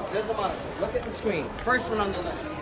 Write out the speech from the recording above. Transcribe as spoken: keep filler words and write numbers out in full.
There's a monitor. Look at the screen. First one on the left.